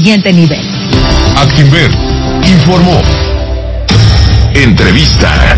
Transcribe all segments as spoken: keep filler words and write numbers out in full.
siguiente nivel. Actinver informó. Entrevista.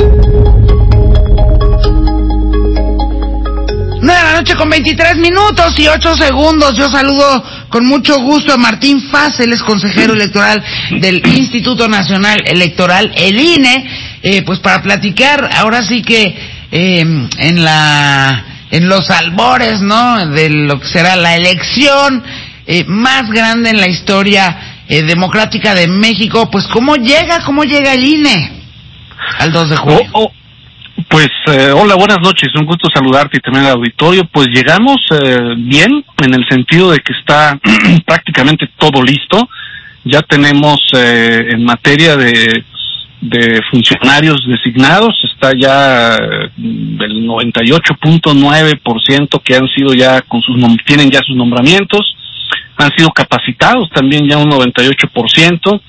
nueve de la noche con veintitrés minutos y ocho segundos. Yo saludo con mucho gusto a Martín Faz, él es consejero electoral del Instituto Nacional Electoral, el I N E, eh, pues para platicar ahora sí que eh, en la en los albores, ¿no?, de lo que será la elección eh, más grande en la historia eh, democrática de México. Pues cómo llega, cómo llega el I N E al dos de julio. Oh, oh. Pues, eh, hola, buenas noches, un gusto saludarte y también al auditorio. Pues llegamos eh, bien, en el sentido de que está prácticamente todo listo. Ya tenemos eh, en materia de, de funcionarios designados, está ya eh, el noventa y ocho punto nueve por ciento que han sido ya, con sus nom- tienen ya sus nombramientos, han sido capacitados también ya un noventa y ocho por ciento.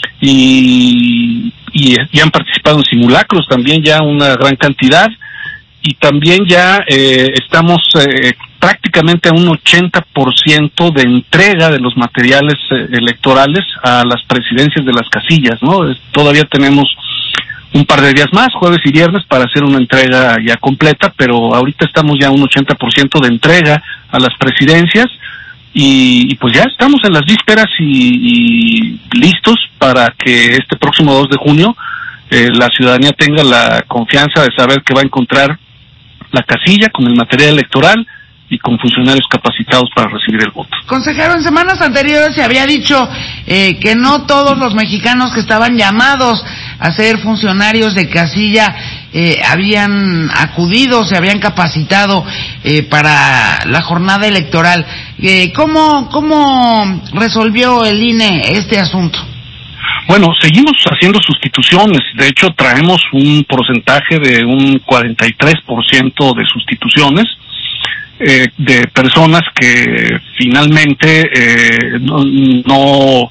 Y, y, y han participado en simulacros también ya una gran cantidad, y también ya eh, estamos eh, prácticamente a un ochenta por ciento de entrega de los materiales eh, electorales a las presidencias de las casillas, ¿no? Es, todavía tenemos un par de días más, jueves y viernes, para hacer una entrega ya completa, pero ahorita estamos ya a un ochenta por ciento de entrega a las presidencias. Y, y pues ya estamos en las vísperas y, y listos para que este próximo dos de junio eh, la ciudadanía tenga la confianza de saber que va a encontrar la casilla con el material electoral y con funcionarios capacitados para recibir el voto. Consejero, en semanas anteriores se había dicho eh, que no todos los mexicanos que estaban llamados a ser funcionarios de casilla eh, habían acudido, se habían capacitado eh, para la jornada electoral. Eh, ¿cómo, ¿Cómo resolvió el I N E este asunto? Bueno, seguimos haciendo sustituciones. De hecho, traemos un porcentaje de un cuarenta y tres por ciento de sustituciones. Eh, de personas que finalmente eh, no, no,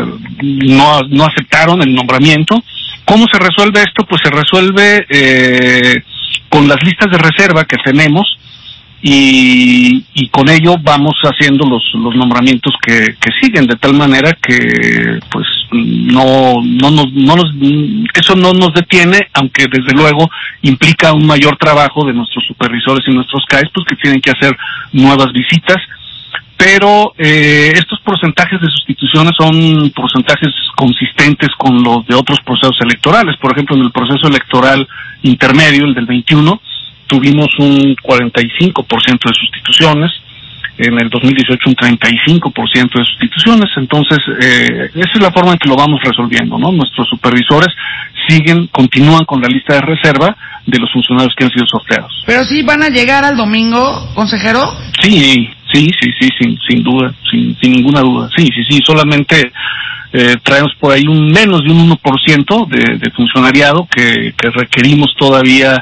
no no aceptaron el nombramiento. ¿Cómo se resuelve esto? Pues se resuelve eh, con las listas de reserva que tenemos, y, y con ello vamos haciendo los los nombramientos que, que siguen, de tal manera que pues no no nos no nos eso no nos detiene, aunque desde luego implica un mayor trabajo de nuestros supervisores y nuestros C A Es, pues que tienen que hacer nuevas visitas. Pero eh, estos porcentajes de sustituciones son porcentajes consistentes con los de otros procesos electorales. Por ejemplo, en el proceso electoral intermedio, el del veintiuno, tuvimos un cuarenta y cinco por ciento de sustituciones, en el dos mil dieciocho un treinta y cinco por ciento de sustituciones. Entonces, eh, esa es la forma en que lo vamos resolviendo, ¿no? Nuestros supervisores siguen, continúan con la lista de reserva de los funcionarios que han sido sorteados. ¿Pero sí van a llegar al domingo, consejero? Sí, sí, sí, sí, sin, sin duda, sin, sin ninguna duda. Sí, sí, sí, solamente eh, traemos por ahí un menos de un uno por ciento de, de funcionariado que, que requerimos todavía,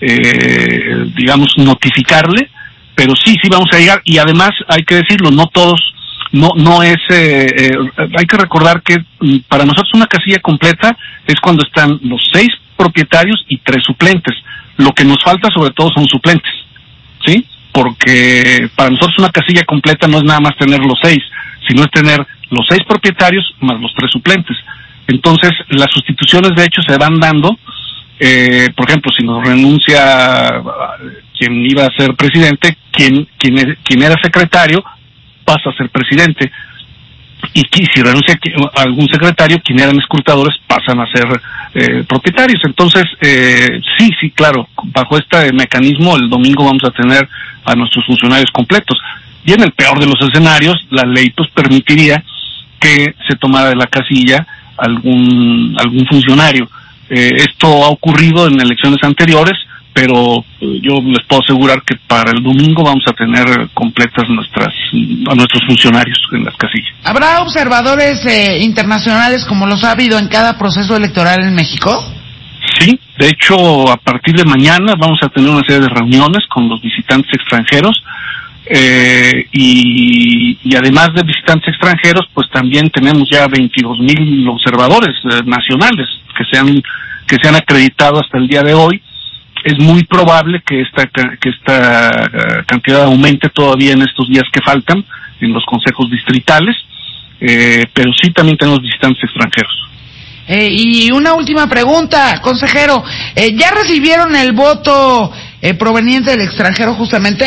eh, digamos, notificarle, pero sí, sí vamos a llegar. Y además, hay que decirlo, no todos, no no es, eh, eh, hay que recordar que para nosotros una casilla completa es cuando están los seis propietarios y tres suplentes. Lo que nos falta sobre todo son suplentes, ¿sí? Porque para nosotros una casilla completa no es nada más tener los seis, sino es tener los seis propietarios más los tres suplentes. Entonces, las sustituciones de hecho se van dando, eh, por ejemplo, si nos renuncia quien iba a ser presidente, quien, quien, quien era secretario pasa a ser presidente. Y si renuncia a algún secretario, quien eran escrutadores pasan a ser eh, propietarios. Entonces, eh, sí, sí, claro, bajo este mecanismo el domingo vamos a tener a nuestros funcionarios completos. Y en el peor de los escenarios, la ley pues permitiría que se tomara de la casilla algún algún funcionario. Eh, esto ha ocurrido en elecciones anteriores, pero yo les puedo asegurar que para el domingo vamos a tener completas nuestras a nuestros funcionarios en las casillas. ¿Habrá observadores eh, internacionales como los ha habido en cada proceso electoral en México? Sí, de hecho, a partir de mañana vamos a tener una serie de reuniones con los visitantes extranjeros, eh, y, y además de visitantes extranjeros, pues también tenemos ya veintidós mil observadores eh, nacionales que se han que se han acreditado hasta el día de hoy. Es muy probable que esta que esta cantidad aumente todavía en estos días que faltan en los consejos distritales, eh, pero sí también tenemos visitantes extranjeros. Eh, y una última pregunta, consejero, eh, ¿ya recibieron el voto eh, proveniente del extranjero justamente?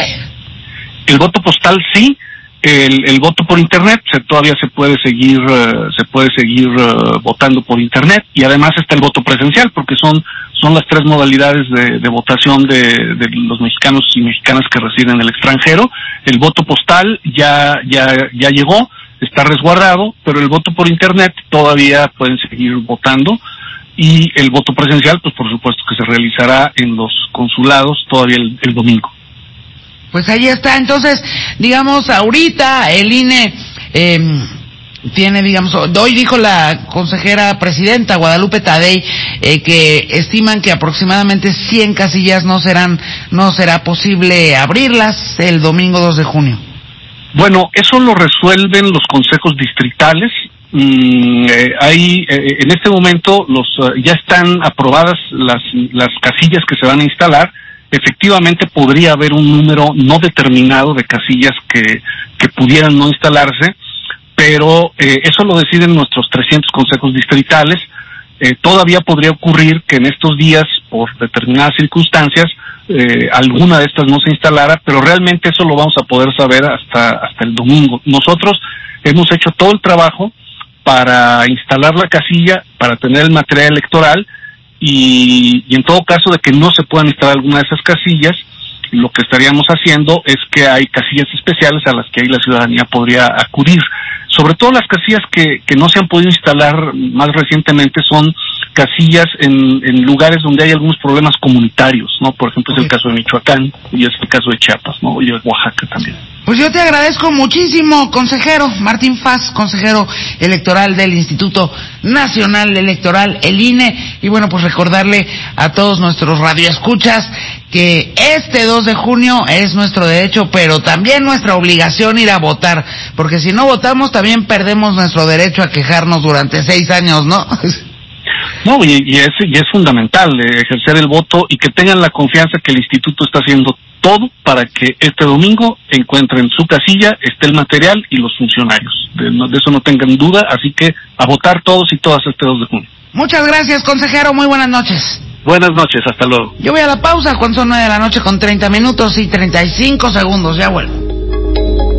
El voto postal sí, el, el voto por internet se, todavía se puede seguir uh, se puede seguir uh, votando por internet, y además está el voto presencial, porque son son las tres modalidades de, de votación de, de los mexicanos y mexicanas que residen en el extranjero. El voto postal ya ya ya llegó, está resguardado, pero el voto por internet todavía pueden seguir votando, y el voto presencial, pues por supuesto que se realizará en los consulados todavía el, el domingo. Pues ahí está. Entonces, digamos, ahorita el I N E eh, tiene, digamos, hoy dijo la consejera presidenta Guadalupe Tadei eh, que estiman que aproximadamente cien casillas no serán, no será posible abrirlas el domingo dos de junio. Bueno, eso lo resuelven los consejos distritales. Mm, eh, hay eh, en este momento los uh, ya están aprobadas las las casillas que se van a instalar. Efectivamente podría haber un número no determinado de casillas que, que pudieran no instalarse, pero eh, eso lo deciden nuestros trescientos consejos distritales. Eh, todavía podría ocurrir que en estos días, por determinadas circunstancias, eh, alguna de estas no se instalara, pero realmente eso lo vamos a poder saber hasta, hasta el domingo. Nosotros hemos hecho todo el trabajo para instalar la casilla, para tener el material electoral, Y, y en todo caso de que no se puedan instalar alguna de esas casillas, lo que estaríamos haciendo es que hay casillas especiales a las que ahí la ciudadanía podría acudir. Sobre todo las casillas que, que no se han podido instalar más recientemente son casillas en, en lugares donde hay algunos problemas comunitarios, ¿no? Por ejemplo, es el caso de Michoacán y es el caso de Chiapas, ¿no? Y de Oaxaca también. Pues yo te agradezco muchísimo, consejero Martín Faz, consejero electoral del Instituto Nacional Electoral, el I N E, y bueno, pues recordarle a todos nuestros radioescuchas que este dos de junio es nuestro derecho, pero también nuestra obligación ir a votar, porque si no votamos también perdemos nuestro derecho a quejarnos durante seis años, ¿no? No, y, y, es, y es fundamental eh, ejercer el voto, y que tengan la confianza que el instituto está haciendo todo para que este domingo encuentren su casilla, esté el material y los funcionarios. De, no, de eso no tengan duda, así que a votar todos y todas este dos de junio. Muchas gracias, consejero, muy buenas noches. Buenas noches, hasta luego. Yo voy a la pausa cuando son nueve de la noche con treinta minutos y treinta y cinco segundos, ya vuelvo.